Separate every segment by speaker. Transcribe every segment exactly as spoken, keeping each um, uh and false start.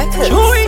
Speaker 1: Records.
Speaker 2: Chewy.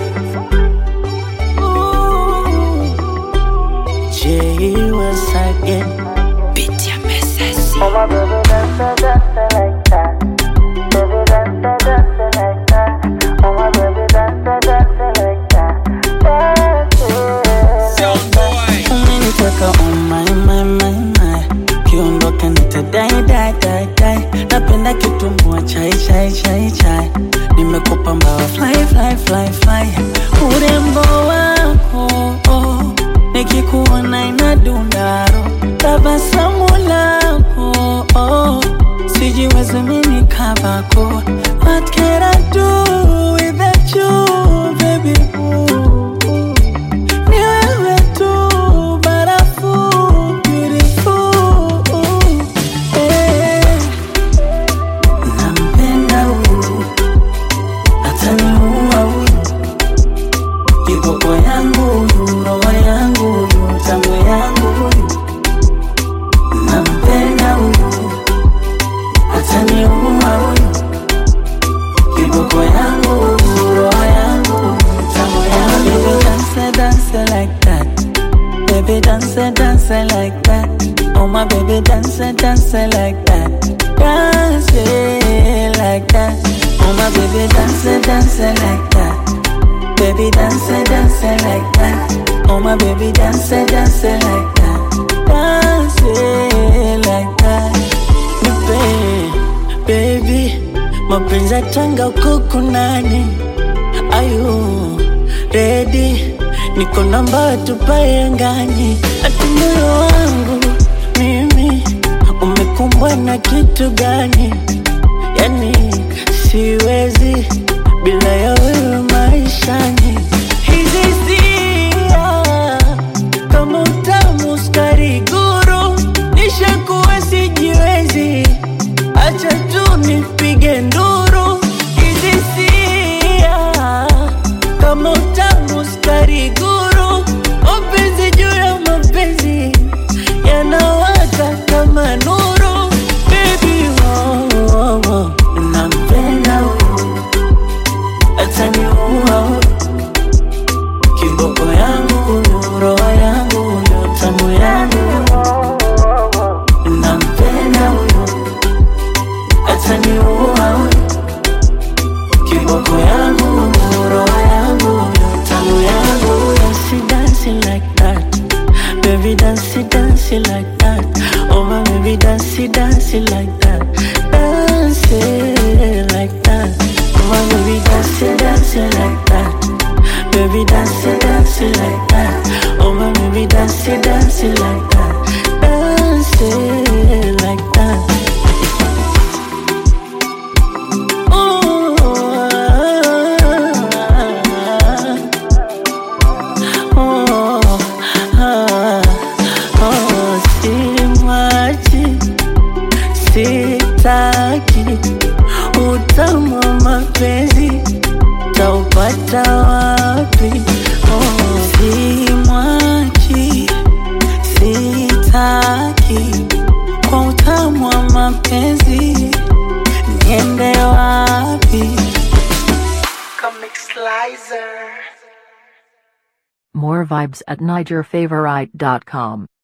Speaker 2: Jay was again.
Speaker 1: Bitch, I'm messy.
Speaker 3: Oh my baby, dance, dance like that. Baby, dance, dance like that. Oh my baby, dance, dance like that. Dance,
Speaker 1: Sound boy.
Speaker 2: Umeniteka oh my my my my. Kiondoka nitadai dai dai dai. Napenda kitumbua chai chai chai chai. Nimekupa mbawa fly fly fly fly. Urembo wako oh. Nikikuona inadundaro. Tabasamu lako oh. Sijiwezi mimi kabako. What can I do without you baby ooh, ooh. Ni wewe tu barafu beautiful eh. Nampenda huyu ataniua huyu. Kiboko yangu huyu, roho yangu huyu, tamu yangu huyu. Nampenda huyu ataniua huyu. Kiboko yangu huyu, roho yangu huyu, tamu yangu huyu. Baby dance dance like that. Baby dance dance like that. Oh my baby dance dance like that. Dance like that. Oh my baby dance dance like that. Baby dance, dance like that. Oh my baby dance, dance like that. Dance like that. Nipe, baby, mapenzi ya tanga kuku nani. Are you ready? Niko namba tupae angani. Ati moyo wangu mimi umekumbwa na kitu gani? Yani siwezi bila ya wewe maishani. Hizi hisia kama utamu sukari guru. Nishakuwa sijiwezi, acha tu nipige nduru. Hizi hisia kama utamu sukari guru. Mapenzi juu ya mapenzi yanawaka kama nuru. Baby oh, oh, oh. Nampenda huyu ataniua. Kiboko yangu huyu, roho yangu huyu, tamu yangu huyu. Nampenda huyu ataniua huyu. Kiboko yangu huyu, roho yangu huyu, tamu yangu huyu. Dance dancing like that. Baby dance dancing like that. Oh my baby dance dancing like that. Dance like that. Oh my baby dance dancing like that. Baby dance dancing like that. Oh my baby dance dancing like that. Dance like that. Oh, oh, oh, oh, simwachi, sitaki. Utamu wa mapenzi taupata wapi? Oh, simwachi, sitaki. Kwa utamu wa mapenzi niende wapi? Comic Slicer.
Speaker 4: More vibes at niger favorite dot com.